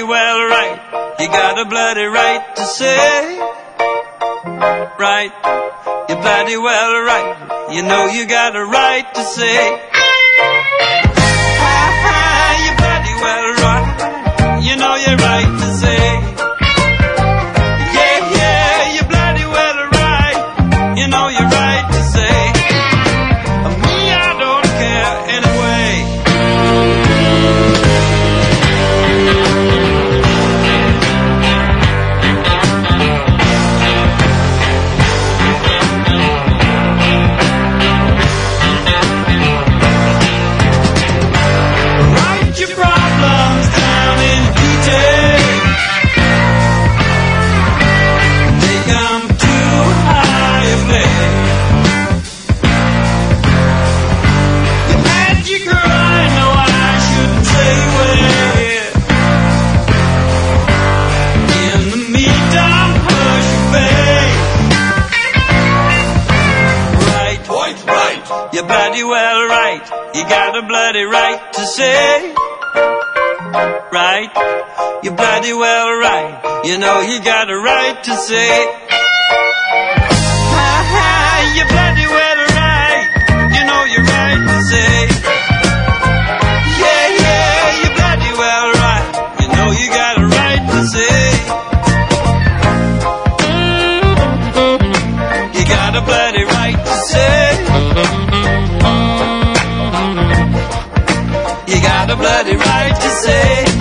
bloody well right. You got a bloody right to say, right. You're bloody well right. You know you got a right to say, you're bloody well right. You know you're right to say, yeah, yeah, you're bloody well right. You know you're right to say, me, I don't care anyway. Write your problems down in detail. Take 'em too high a place. You had your girl, I know I shouldn't say where. In the meantime, hush your face. Right, point right. You're bloody well right. You got a bloody right to say, right. You're bloody well right. You know you got a right to say, you're bloody well right. You know you're right to say, yeah, yeah, you're bloody well right. You know you got a right to say, you got a bloody right to say, you got a bloody right to say.